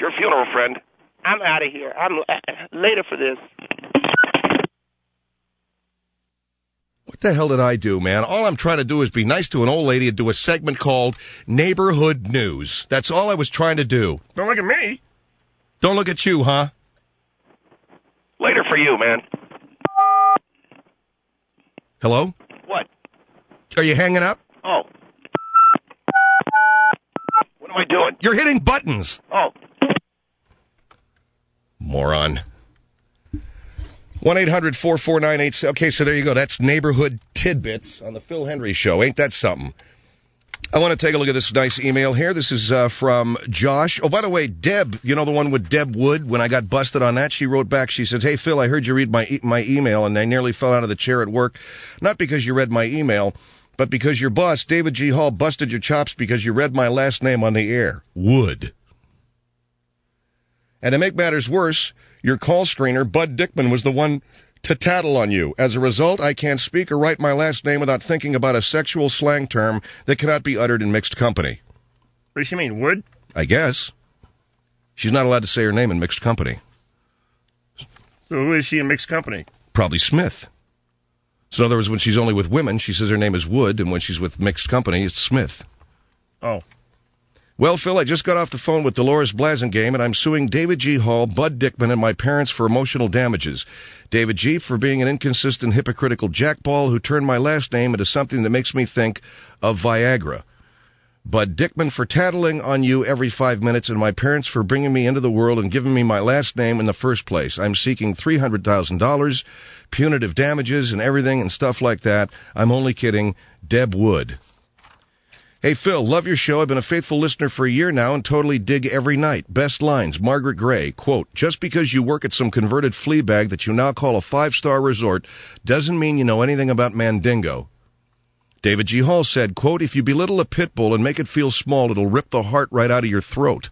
your funeral, friend. I'm out of here. I'm later for this. What the hell did I do, man? All I'm trying to do is be nice to an old lady and do a segment called Neighborhood News. That's all I was trying to do. Don't look at me. Don't look at you, huh? Later for you, man. Hello? What? Are you hanging up? Oh. What am I doing? You're hitting buttons. Oh. Moron. 1-800-449-87. Okay, so there you go. That's Neighborhood Tidbits on the Phil Hendry Show. Ain't that something? I want to take a look at this nice email here. This is from Josh. Oh, by the way, Deb, you know the one with Deb Wood? When I got busted on that, she wrote back. She said, "Hey, Phil, I heard you read my email, and I nearly fell out of the chair at work. Not because you read my email, but because your boss, David G. Hall, busted your chops because you read my last name on the air. Wood. And to make matters worse, your call screener, Bud Dickman, was the one to tattle on you. As a result, I can't speak or write my last name without thinking about a sexual slang term that cannot be uttered in mixed company." What does she mean, Wood? I guess. She's not allowed to say her name in mixed company. So who is she in mixed company? Probably Smith. So in other words, when she's only with women, she says her name is Wood, and when she's with mixed company, it's Smith. Oh. Well, Phil, I just got off the phone with Dolores Blasingame, and I'm suing David G. Hall, Bud Dickman, and my parents for emotional damages. David G. for being an inconsistent, hypocritical jackball who turned my last name into something that makes me think of Viagra. Bud Dickman for tattling on you every 5 minutes, and my parents for bringing me into the world and giving me my last name in the first place. I'm seeking $300,000, punitive damages and everything and stuff like that. I'm only kidding. Deb Wood. Hey, Phil, love your show. I've been a faithful listener for a year now and totally dig every night. Best lines, Margaret Gray, quote, "Just because you work at some converted flea bag that you now call a 5-star resort doesn't mean you know anything about Mandingo." David G. Hall said, quote, "If you belittle a pit bull and make it feel small, it'll rip the heart right out of your throat."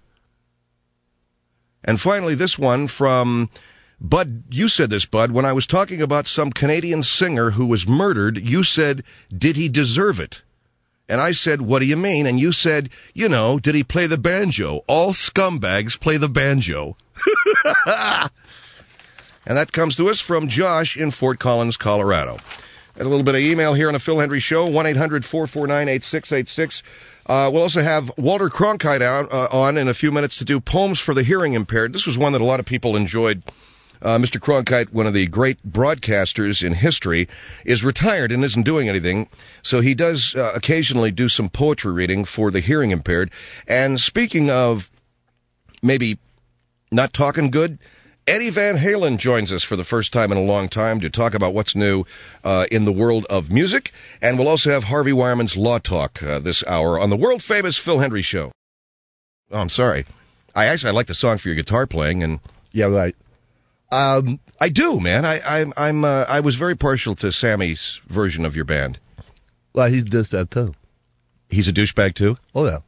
And finally, this one from Bud. You said this, Bud. When I was talking about some Canadian singer who was murdered, you said, "Did he deserve it?" And I said, "What do you mean?" And you said, "You know, did he play the banjo? All scumbags play the banjo." And that comes to us from Josh in Fort Collins, Colorado. And a little bit of email here on the Phil Hendry Show, 1-800-449-8686. We'll also have Walter Cronkite on in a few minutes to do Poems for the Hearing Impaired. This was one that a lot of people enjoyed. Mr. Cronkite, one of the great broadcasters in history, is retired and isn't doing anything, so he does occasionally do some poetry reading for the hearing impaired. And speaking of maybe not talking good, Eddie Van Halen joins us for the first time in a long time to talk about what's new in the world of music. And we'll also have Harvey Wireman's Law Talk this hour on the world-famous Phil Hendry Show. Oh, I'm sorry. I like the song for your guitar playing, and yeah, right. I do, man. I was very partial to Sammy's version of your band. Well, he does that too. He's a douchebag too? Oh, yeah.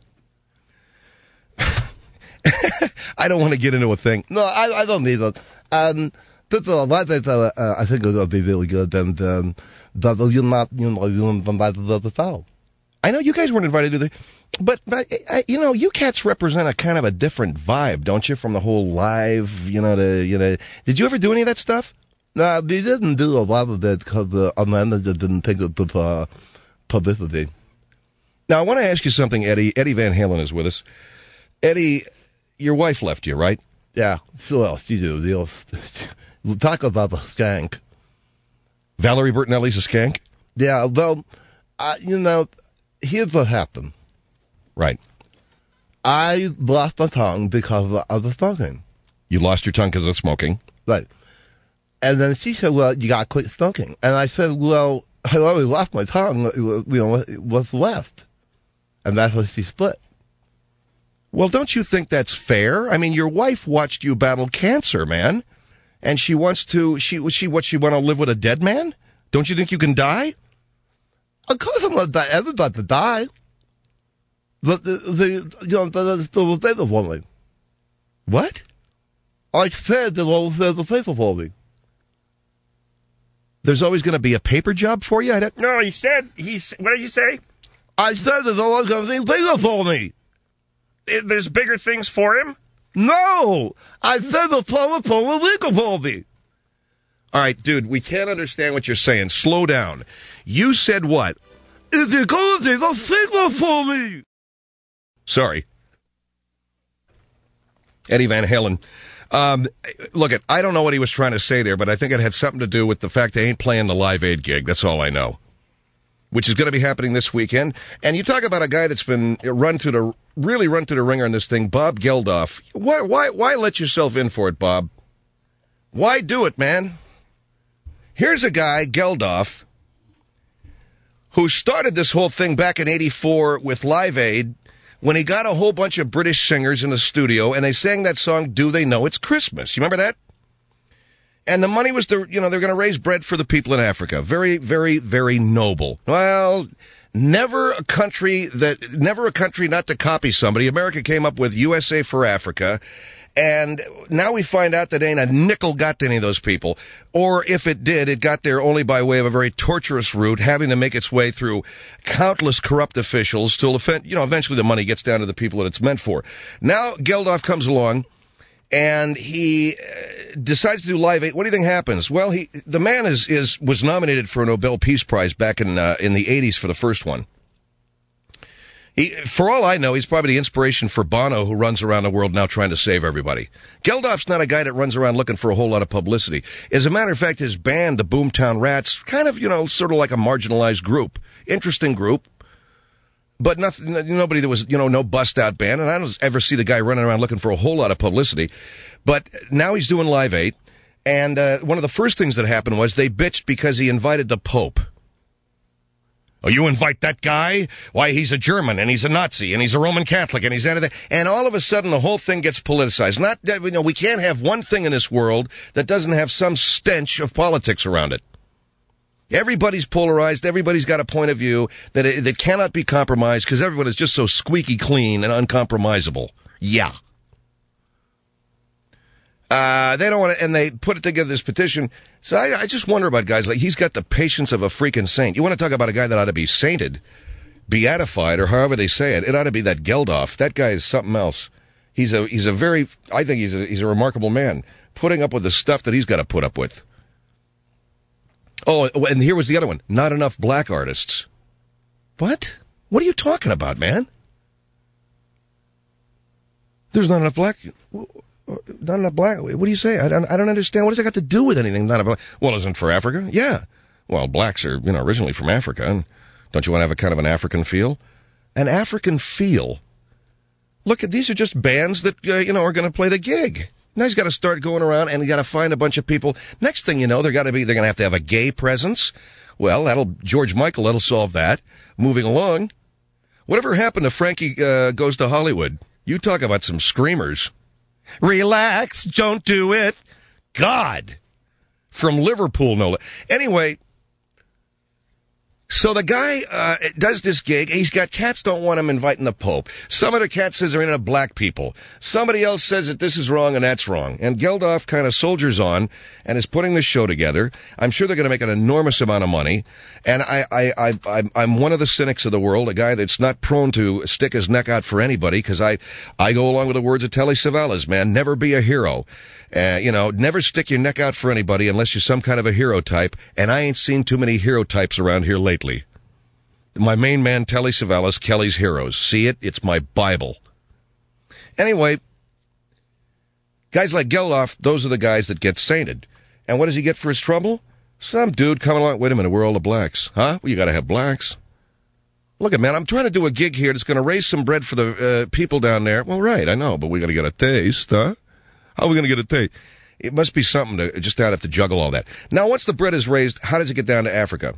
I don't want to get into a thing. No, I don't need it. There's a lot that I think are going to be really good, and that you're not invited to the show. I know you guys weren't invited to the... But you cats represent a kind of a different vibe, don't you, from the whole live, Did you ever do any of that stuff? No, we didn't do a lot of that because our manager didn't think it was publicity. Now, I want to ask you something, Eddie. Eddie Van Halen is with us. Eddie, your wife left you, right? Yeah, sure, she do. We'll talk about the skank. Valerie Bertinelli's a skank? Yeah, well, here's what happened. Right. I lost my tongue because of the smoking. You lost your tongue because of smoking? Right. And then she said, well, you got to quit smoking. And I said, well, I already lost my tongue. What's left? And that's when she split. Well, don't you think that's fair? I mean, your wife watched you battle cancer, man. And she wants to, she want to live with a dead man? Don't you think you can die? Of course I'm not everybody to die. But the still faithful for me. What? I said that all the faithful for me. There's always going to be a paper job for you? No, what did you say? I said there's always going to be faithful for me. There's bigger things for him? No! I said the plumber pulled a legal for me. All right, dude, we can't understand what you're saying. Slow down. You said what? If you're going to take a signal for me. Sorry. Eddie Van Halen. Look, I don't know what he was trying to say there, but I think it had something to do with the fact they ain't playing the Live Aid gig. That's all I know. Which is going to be happening this weekend. And you talk about a guy that's been run through the ringer on this thing, Bob Geldof. Why let yourself in for it, Bob? Why do it, man? Here's a guy, Geldof, who started this whole thing back in '84 with Live Aid when he got a whole bunch of British singers in the studio and they sang that song, Do They Know It's Christmas? You remember that? And the money was, they're going to raise bread for the people in Africa. Very, very, very noble. Well, never a country not to copy somebody. America came up with USA for Africa. And now we find out that ain't a nickel got to any of those people. Or if it did, it got there only by way of a very torturous route, having to make its way through countless corrupt officials till, eventually the money gets down to the people that it's meant for. Now Geldof comes along, and he decides to do Live Aid. What do you think happens? Well, the man was nominated for a Nobel Peace Prize back in the 80s for the first one. For all I know, he's probably the inspiration for Bono, who runs around the world now trying to save everybody. Geldof's not a guy that runs around looking for a whole lot of publicity. As a matter of fact, his band, the Boomtown Rats, kind of, sort of like a marginalized group. Interesting group. But nobody that was, no bust-out band. And I don't ever see the guy running around looking for a whole lot of publicity. But now he's doing Live Aid. And one of the first things that happened was they bitched because he invited the Pope. Oh, you invite that guy? Why, he's a German, and he's a Nazi, and he's a Roman Catholic, and he's anything. And all of a sudden, the whole thing gets politicized. We can't have one thing in this world that doesn't have some stench of politics around it. Everybody's polarized. Everybody's got a point of view that cannot be compromised because everyone is just so squeaky clean and uncompromisable. Yeah. They don't want to, and they put it together, this petition. So I just wonder about guys like, he's got the patience of a freaking saint. You want to talk about a guy that ought to be sainted, beatified, or however they say it. It ought to be that Geldof. That guy is something else. I think he's a remarkable man, putting up with the stuff that he's got to put up with. Oh, and here was the other one. Not enough black artists. What? What are you talking about, man? There's not enough black. Not enough black. What do you say? I don't understand. What does that got to do with anything? Not enough black. Well, isn't it for Africa? Yeah. Well, blacks are, originally from Africa. And don't you want to have a kind of an African feel? An African feel? Look, these are just bands that, are going to play the gig. Now he's got to start going around and he's got to find a bunch of people. Next thing you know, they're going to have a gay presence. Well, George Michael, that'll solve that. Moving along. Whatever happened to Frankie Goes to Hollywood? You talk about some screamers. Relax, don't do it. God. From Liverpool, no less. Anyway, so the guy does this gig. He's got cats don't want him inviting the Pope. Some of the cats says they're into black people. Somebody else says that this is wrong and that's wrong. And Geldof kind of soldiers on and is putting this show together. I'm sure they're going to make an enormous amount of money. And I'm one of the cynics of the world, a guy that's not prone to stick his neck out for anybody, because I go along with the words of Telly Savalas, man. Never be a hero. Never stick your neck out for anybody unless you're some kind of a hero type. And I ain't seen too many hero types around here lately. My main man, Telly Savalas, Kelly's Heroes. See it? It's my Bible. Anyway, guys like Geldof, those are the guys that get sainted. And what does he get for his trouble? Some dude coming along, wait a minute, we're all the blacks. Huh? Well, you gotta have blacks. Look, man, I'm trying to do a gig here that's gonna raise some bread for the people down there. Well, right, I know, but we gotta get a taste, huh? How are we gonna get a taste? It must be something to just have to juggle all that. Now, once the bread is raised, how does it get down to Africa?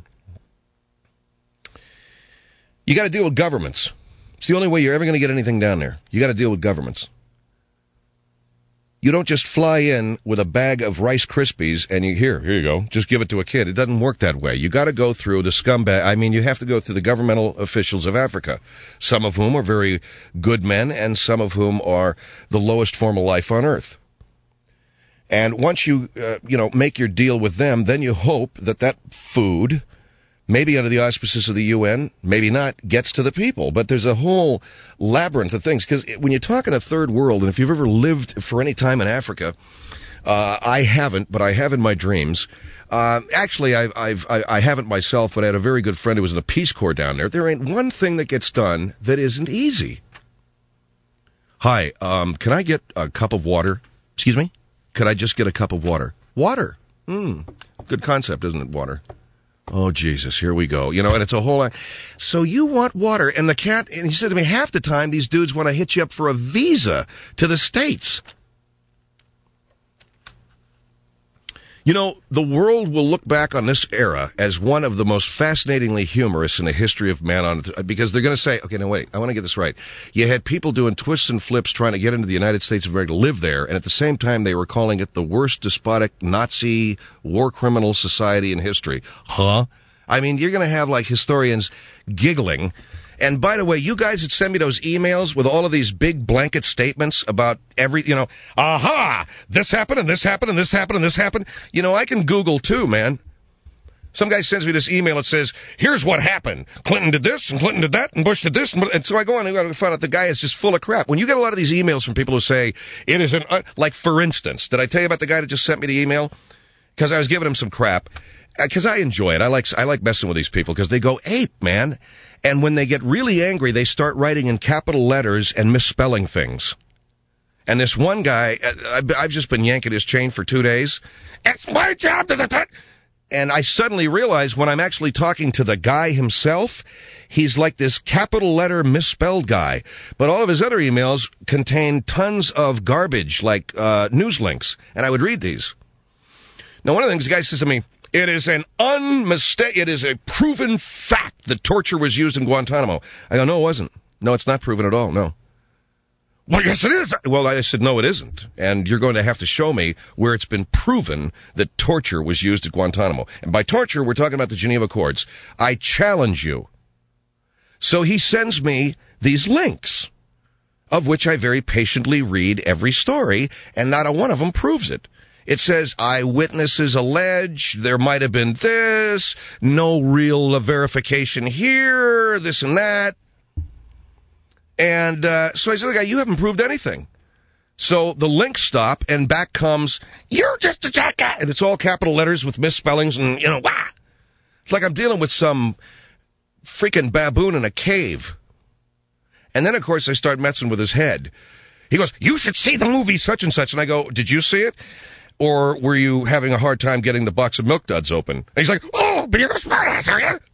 You gotta deal with governments. It's the only way you're ever gonna get anything down there. You gotta deal with governments. You don't just fly in with a bag of Rice Krispies and here you go, just give it to a kid. It doesn't work that way. You got to go through the scumbag. You have to go through the governmental officials of Africa, some of whom are very good men and some of whom are the lowest form of life on earth. And once you, make your deal with them, then you hope that food maybe under the auspices of the UN, maybe not, gets to the people. But there's a whole labyrinth of things. Because when you're talking a third world, and if you've ever lived for any time in Africa, I haven't, but I have in my dreams. Actually, I haven't myself, but I had a very good friend who was in the Peace Corps down there. There ain't one thing that gets done that isn't easy. Hi, can I get a cup of water? Excuse me? Could I just get a cup of water? Water. Good concept, isn't it, water? Oh, Jesus, here we go. You know, and it's a whole... So you want water, and the cat... And he said to me, half the time, these dudes want to hit you up for a visa to the States. You know, the world will look back on this era as one of the most fascinatingly humorous in the history of man because they're going to say, okay, no, wait, I want to get this right. You had people doing twists and flips trying to get into the United States of America to live there, and at the same time they were calling it the worst despotic Nazi war criminal society in history. Huh? I mean, you're going to have like historians giggling. And by the way, you guys that send me those emails with all of these big blanket statements about aha, this happened and this happened and this happened and this happened. You know, I can Google too, man. Some guy sends me this email that says, here's what happened. Clinton did this and Clinton did that and Bush did this. And so I go on and I find out the guy is just full of crap. When you get a lot of these emails from people who say, it is like for instance, did I tell you about the guy that just sent me the email? Because I was giving him some crap. Because I enjoy it. I like messing with these people because they go ape, man. And when they get really angry, they start writing in capital letters and misspelling things. And this one guy, I've just been yanking his chain for 2 days. It's my job to... And I suddenly realize when I'm actually talking to the guy himself, he's like this capital letter misspelled guy. But all of his other emails contain tons of garbage, like news links. And I would read these. Now, one of the things the guy says to me, it is it is a proven fact that torture was used in Guantanamo. I go, no, it wasn't. No, it's not proven at all, no. Well, yes, it is. Well, I said, no, it isn't. And you're going to have to show me where it's been proven that torture was used at Guantanamo. And by torture, we're talking about the Geneva Accords. I challenge you. So he sends me these links, of which I very patiently read every story, and not a one of them proves it. It says, eyewitnesses allege there might have been this, no real verification here, this and that. And so I said to the guy, you haven't proved anything. So the links stop, and back comes, you're just a jackass. And it's all capital letters with misspellings and, wah. It's like I'm dealing with some freaking baboon in a cave. And then, of course, I start messing with his head. He goes, you should see the movie such and such. And I go, did you see it? Or were you having a hard time getting the box of Milk Duds open? And he's like, oh, being a smartass, are you?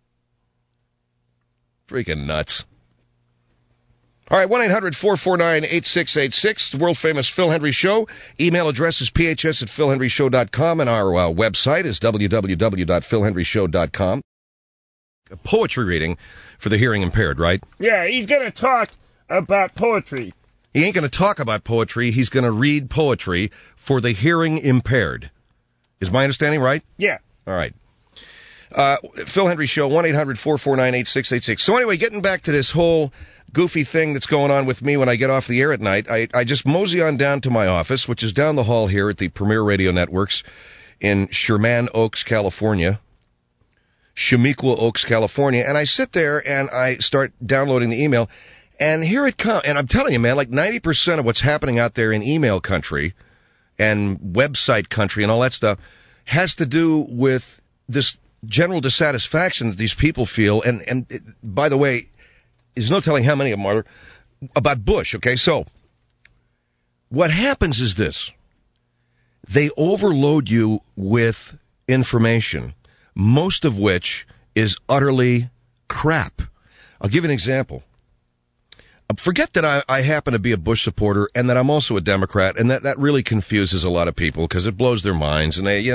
Freaking nuts. All right, 1-800-449-8686, the world-famous Phil Hendry Show. Email address is phs@philhenryshow.com, and our website is www.philhenryshow.com. A poetry reading for the hearing impaired, right? Yeah, he's going to talk about poetry. He ain't going to talk about poetry. He's going to read poetry for the hearing impaired. Is my understanding right? Yeah. All right. Phil Hendry Show, 1-800-449-8686. So anyway, getting back to this whole goofy thing that's going on with me when I get off the air at night, I just mosey on down to my office, which is down the hall here at the Premier Radio Networks in Sherman Oaks, California. Chamiqua Oaks, California. And I sit there and I start downloading the email. And here it comes. And I'm telling you, man, like 90% of what's happening out there in email country and website country and all that stuff has to do with this general dissatisfaction that these people feel. And by the way, there's no telling how many of them are about Bush. Okay, so what happens is this. They overload you with information, most of which is utterly crap. I'll give you an example. Forget that I happen to be a Bush supporter and that I'm also a Democrat, and that really confuses a lot of people because it blows their minds. And they,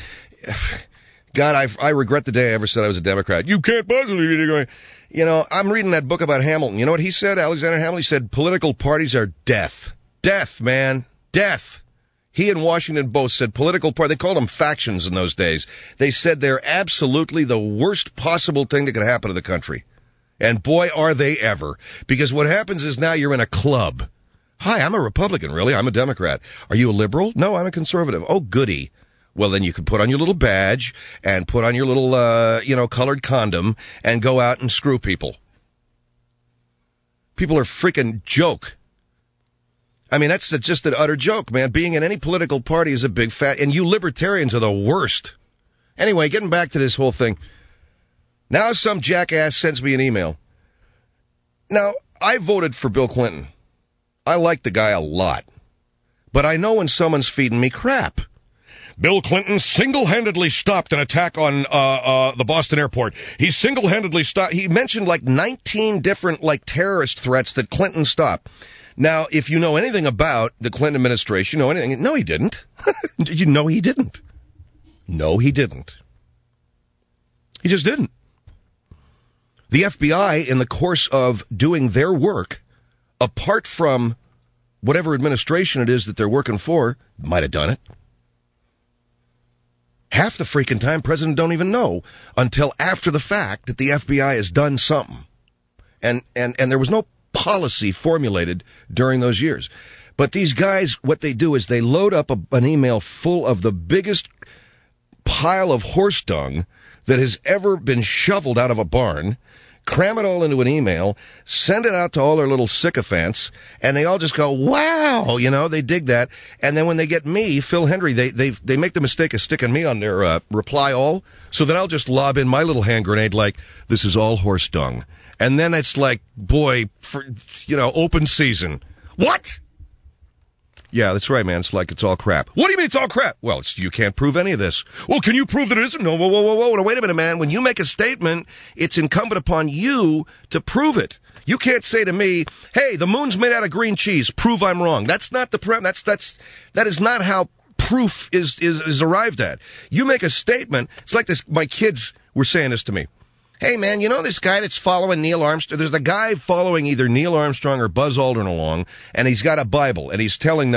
God, I regret the day I ever said I was a Democrat. You can't possibly be going. I'm reading that book about Hamilton. You know what he said? Alexander Hamilton, he said, political parties are death. Death, man. Death. He and Washington both said political parties. They called them factions in those days. They said they're absolutely the worst possible thing that could happen to the country. And boy, are they ever. Because what happens is now you're in a club. Hi, I'm a Republican, really. I'm a Democrat. Are you a liberal? No, I'm a conservative. Oh, goody. Well, then you could put on your little badge and put on your little, colored condom and go out and screw people. People are freaking joke. I mean, that's just an utter joke, man. Being in any political party is a big fat, and you libertarians are the worst. Anyway, getting back to this whole thing. Now some jackass sends me an email. Now, I voted for Bill Clinton. I like the guy a lot. But I know when someone's feeding me crap. Bill Clinton single-handedly stopped an attack on the Boston airport. He single-handedly stopped. He mentioned like 19 different terrorist threats that Clinton stopped. Now, if you know anything about the Clinton administration, no, he didn't. Did you know he didn't? No, he didn't. He just didn't. The FBI, in the course of doing their work, apart from whatever administration it is that they're working for, might have done it. Half the freaking time, president don't even know until after the fact that the FBI has done something. And there was no policy formulated during those years. But these guys, what they do is they load up an email full of the biggest pile of horse dung that has ever been shoveled out of a barn, cram it all into an email, send it out to all their little sycophants, and they all just go, wow, they dig that. And then when they get me, Phil Hendry, they make the mistake of sticking me on their reply all, so that I'll just lob in my little hand grenade like, this is all horse dung. And then it's like, boy, open season. What? Yeah, that's right, man. It's like it's all crap. What do you mean it's all crap? Well, you can't prove any of this. Well, can you prove that it isn't? No, whoa. Wait a minute, man. When you make a statement, it's incumbent upon you to prove it. You can't say to me, hey, the moon's made out of green cheese. Prove I'm wrong. That's not the that is not how proof is arrived at. You make a statement. It's like this. My kids were saying this to me. Hey, man, this guy that's following Neil Armstrong? There's a guy following either Neil Armstrong or Buzz Aldrin along, and he's got a Bible, and he's saying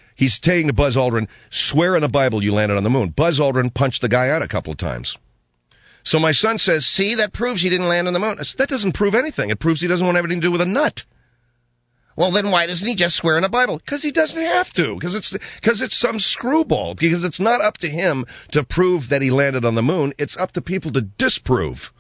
to Buzz Aldrin, swear in the Bible you landed on the moon. Buzz Aldrin punched the guy out a couple of times. So my son says, see, that proves he didn't land on the moon. I said, that doesn't prove anything. It proves he doesn't want anything to do with a nut. Well, then why doesn't he just swear in the Bible? Because he doesn't have to. Because it's some screwball. Because it's not up to him to prove that he landed on the moon. It's up to people to disprove.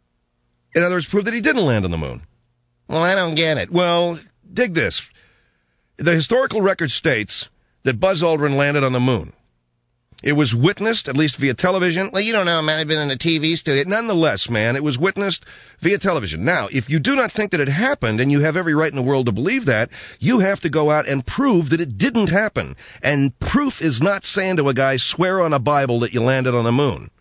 In other words, prove that he didn't land on the moon. Well, I don't get it. Well, dig this. The historical record states that Buzz Aldrin landed on the moon. It was witnessed, at least via television. Well, you don't know, man. I've been in a TV studio. Nonetheless, man, it was witnessed via television. Now, if you do not think that it happened, and you have every right in the world to believe that, you have to go out and prove that it didn't happen. And proof is not saying to a guy, swear on a Bible that you landed on the moon.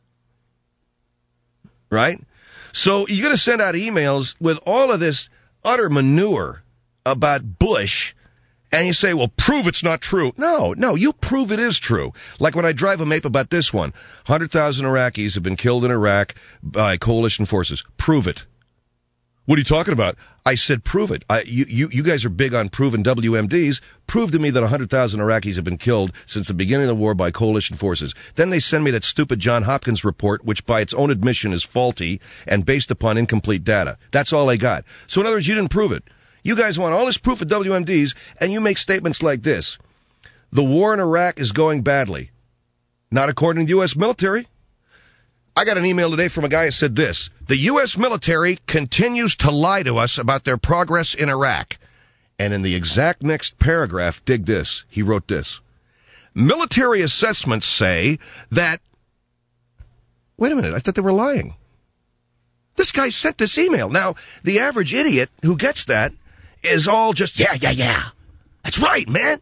Right? So you're going to send out emails with all of this utter manure about Bush, and you say, well, prove it's not true. No, you prove it is true. Like when I drive a mape about this one, 100,000 Iraqis have been killed in Iraq by coalition forces. Prove it. What are you talking about? I said, prove it. You guys are big on proving WMDs. Prove to me that 100,000 Iraqis have been killed since the beginning of the war by coalition forces. Then they send me that stupid John Hopkins report, which by its own admission is faulty and based upon incomplete data. That's all they got. So in other words, you didn't prove it. You guys want all this proof of WMDs, and you make statements like this. The war in Iraq is going badly. Not according to the U.S. military. I got an email today from a guy who said this. The U.S. military continues to lie to us about their progress in Iraq. And in the exact next paragraph, dig this. He wrote this. Military assessments say that... Wait a minute, I thought they were lying. This guy sent this email. Now, the average idiot who gets that is all just, yeah. That's right, man.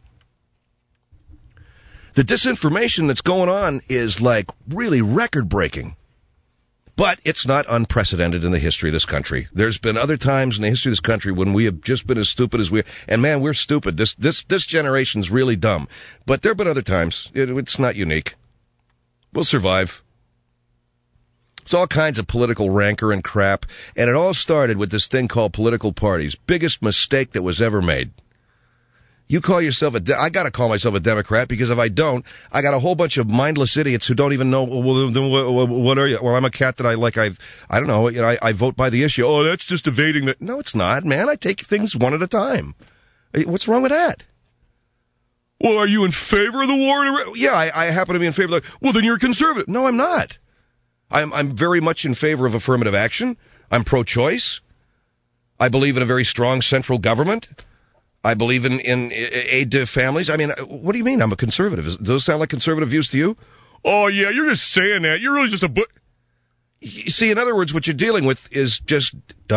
The disinformation that's going on is like really record-breaking. But it's not unprecedented in the history of this country. There's been other times in the history of this country when we have just been as stupid as we are. And man, we're stupid. This generation's really dumb. But there have been other times. It's not unique. We'll survive. It's all kinds of political rancor and crap. And it all started with this thing called political parties. Biggest mistake that was ever made. You call yourself I gotta call myself a Democrat, because if I don't, I got a whole bunch of mindless idiots who don't even know, well, what are you? Well, I'm a cat that I don't know, I vote by the issue. Oh, that's just evading the... No, it's not, man. I take things one at a time. What's wrong with that? Well, are you in favor of the war? Yeah, I happen to be in favor of the... Well, then you're a conservative. No, I'm not. I'm very much in favor of affirmative action. I'm pro-choice. I believe in a very strong central government. I believe in aid to families. I mean, what do you mean I'm a conservative? Does those sound like conservative views to you? Oh, yeah, you're just saying that. You're really just a... You see, in other words, what you're dealing with is just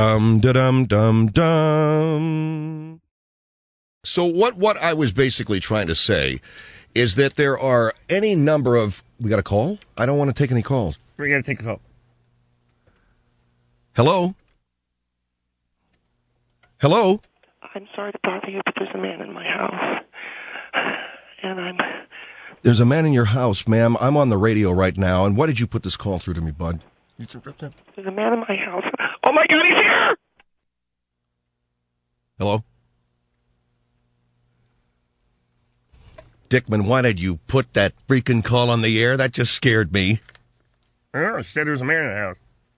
dum-da-dum-dum-dum. So what I was basically trying to say is that there are any number of... We got a call? I don't want to take any calls. We're going to take a call. Hello? Hello? I'm sorry to bother you, but there's a man in my house. And There's a man in your house, ma'am. I'm on the radio right now. And why did you put this call through to me, bud? There's a man in my house. Oh, my God, he's here! Hello? Dickman, why did you put that freaking call on the air? That just scared me. I don't know. She said there was a man in the house.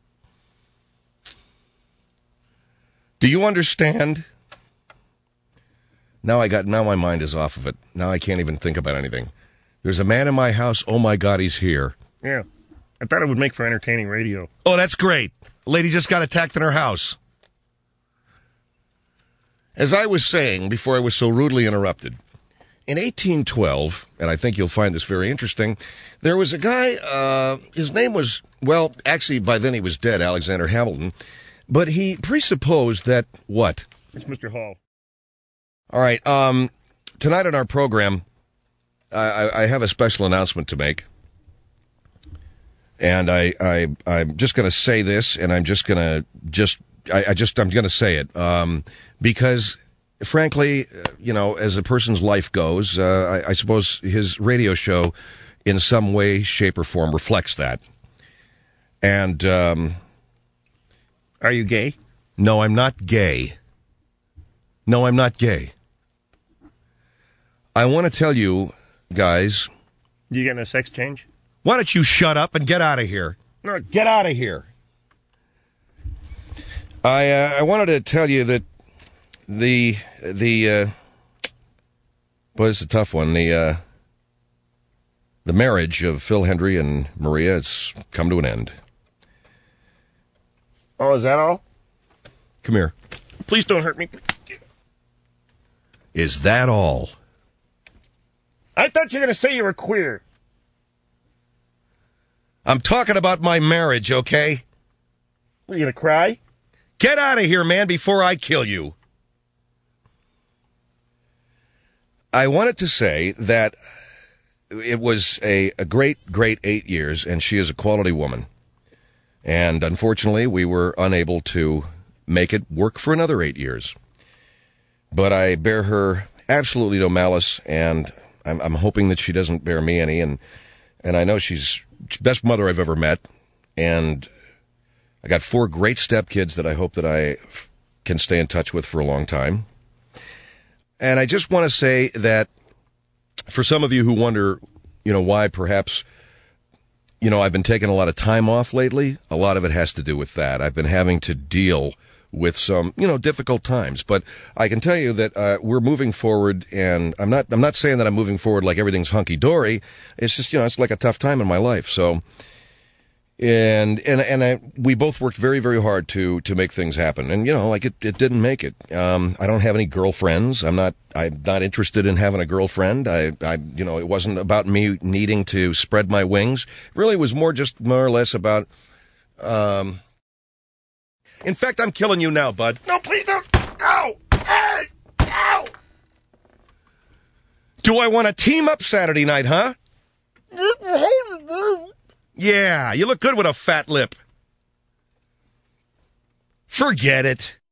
Do you understand? Now my mind is off of it. Now I can't even think about anything. There's a man in my house. Oh, my God, he's here. Yeah. I thought it would make for entertaining radio. Oh, that's great. Lady just got attacked in her house. As I was saying before I was so rudely interrupted, in 1812, and I think you'll find this very interesting, there was a guy, his name was, well, actually by then he was dead, Alexander Hamilton, but he presupposed that, what? It's Mr. Hall. All right, tonight on our program, I have a special announcement to make. And I'm just going to say this, and I'm just going to I'm going to say it, because frankly, as a person's life goes, I suppose his radio show in some way, shape, or form reflects that. And, are you gay? No, I'm not gay. No, I'm not gay. I want to tell you, guys. You getting a sex change? Why don't you shut up and get out of here? No, get out of here. I wanted to tell you that boy, it's a tough one. The marriage of Phil Hendry and Maria has come to an end. Oh, is that all? Come here. Please don't hurt me. Is that all? I thought you were going to say you were queer. I'm talking about my marriage, okay? Are you going to cry? Get out of here, man, before I kill you. I wanted to say that it was a great 8 years, and she is a quality woman. And unfortunately, we were unable to make it work for another 8 years. But I bear her absolutely no malice, and I'm hoping that she doesn't bear me any. And I know she's the best mother I've ever met. And I got 4 great stepkids that I hope that I can stay in touch with for a long time. And I just want to say that for some of you who wonder, why perhaps, I've been taking a lot of time off lately, a lot of it has to do with that. I've been having to deal with some, difficult times. But I can tell you that we're moving forward, and I'm not saying that I'm moving forward like everything's hunky-dory. It's just, it's like a tough time in my life. So, we both worked very, very hard to make things happen. And, it didn't make it. I don't have any girlfriends. I'm not interested in having a girlfriend. It wasn't about me needing to spread my wings. It really was more or less about, in fact, I'm killing you now, bud. No, please don't. Ow! Hey! Ow! Do I want to team up Saturday night, huh? Yeah, you look good with a fat lip. Forget it.